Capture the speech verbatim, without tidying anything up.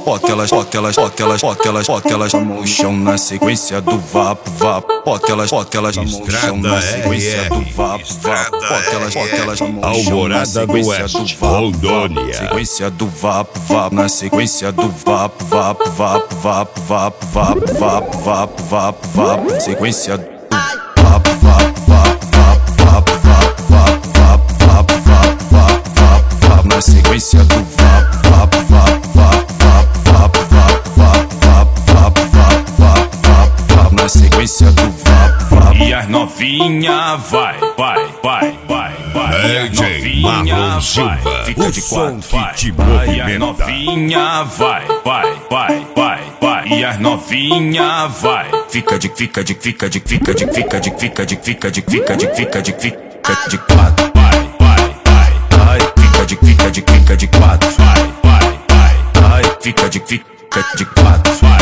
bota elas, bota elas, bota elas, bota elas, bota elas no chão na sequência do vapo, vapo. Bota elas, bota elas no chão na sequência do vapo, vapo. Bota elas, bota elas no chão na sequência do vapo, vapo. Sequência do vapo, vapo. Na sequência do vapo, vapo, vapo, vapo, vapo, vapo, vapo, vapo, vapo, vapo. Sequência do vapo, vapo, vapo, vapo, vapo, vapo, vapo, vapo, vapo, vapo, vapo, vapo. Na sequência do vapo, vapo, vapo, vapo, vapo, vapo, vapo, vapo, vapo, vapo, vapo, vapo, vapo. Na sequência do vapo, vapo. E as novinha vai, vai, vai, vai, vai. E as novinha vai, fica de quatro, vai, vai. E as novinha vai, vai, vai, vai, vai. E as novinha vai, fica de, fica de, fica de, fica de, fica de, fica de, fica de, fica de, fica de, fica de quatro, vai, vai, vai, vai. Fica de, fica de, fica de quatro, vai, vai, vai, vai. Fica de, fica de quatro, vai.